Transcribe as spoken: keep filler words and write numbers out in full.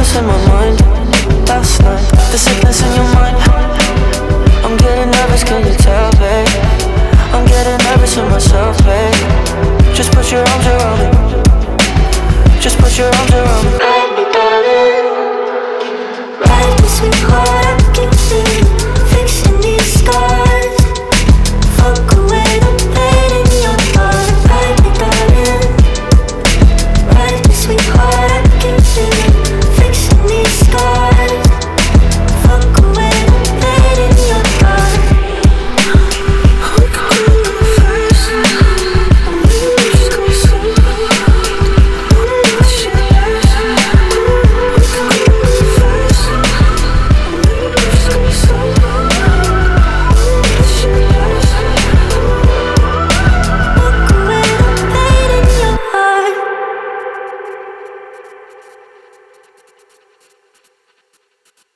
sickness in my mind. Last night, the sickness in your mind. I'm getting nervous, can you tell, babe? I'm getting nervous in myself, babe. Just put your arms around me. Just put your arms around me.